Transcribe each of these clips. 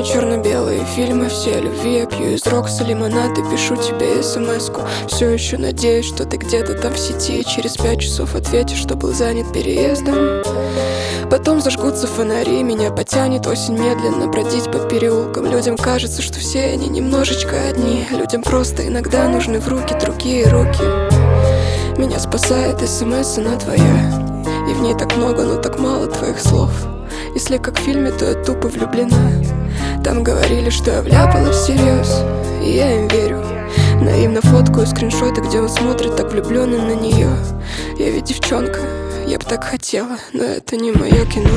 не черно-белые фильмы, все о любви. Я пью из Рокса лимонад и пишу тебе смс-ку. Все еще надеюсь, что ты где-то там в сети. Через 5 часов ответишь, что был занят переездом. Потом зажгутся фонари, меня потянет осень медленно бродить по переулкам. Людям кажется, что все они немножечко одни. Людям просто иногда нужны в руки другие руки. Меня спасает смс, она твоя, и в ней так много, но так мало твоих слов. Если как в фильме, то я тупо влюблена. Там говорили, что я вляпалась всерьез, и я им верю. Наивно фоткаю скриншоты, где он смотрит так влюбленно на нее. Я ведь девчонка, я б так хотела, но это не мое кино.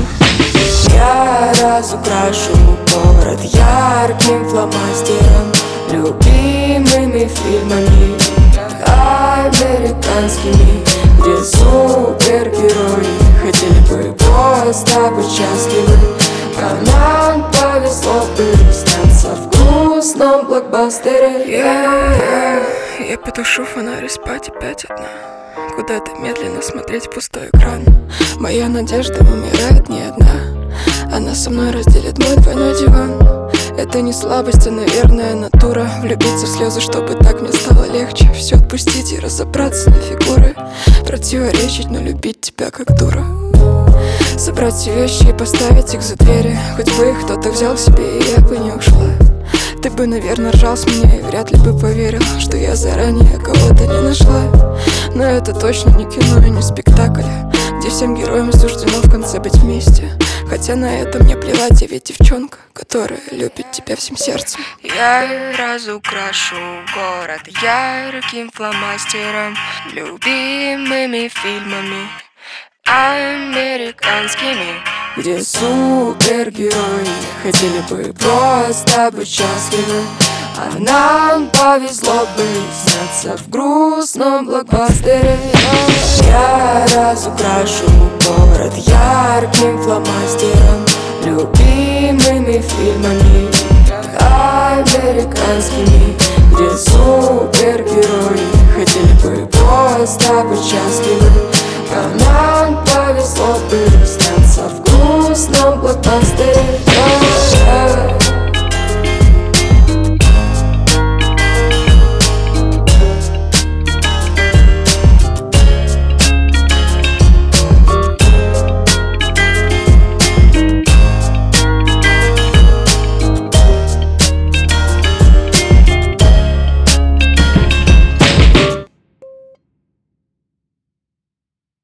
Я разукрашу город ярким фломастером, любимыми фильмами американскими, где супергерои хотели бы просто быть счастливы, а нам повезло бы снятся в грустном блокбастере. Я потушу фонарь и спать опять одна, куда-то медленно смотреть в пустой экран. Моя надежда умирает не одна, она со мной разделит мой двойной диван. Это не слабость, а, наверное, натура. Влюбиться в слезы, чтобы так мне стало легче. Все отпустить и разобраться на фигуры. Противоречить, но любить тебя как дура. Собрать все вещи и поставить их за двери. Хоть бы их кто-то взял себе, и я бы не ушла. Ты бы, наверное, ржал с меня и вряд ли бы поверил, что я заранее кого-то не нашла. Но это точно не кино и не спектакль, где всем героям суждено в конце быть вместе. Хотя на это мне плевать, я ведь девчонка, которая любит тебя всем сердцем. Я разукрашу город ярким фломастером, любимыми фильмами американскими, где супергерои хотели бы просто быть счастливы, а нам повезло бы сняться в грустном блокбастере. Я разукрашу город ярким фломастером, любимыми фильмами американскими, где супергерои хотели бы просто быть счастливы, а нам повезло бы сняться в грустном блокбастере.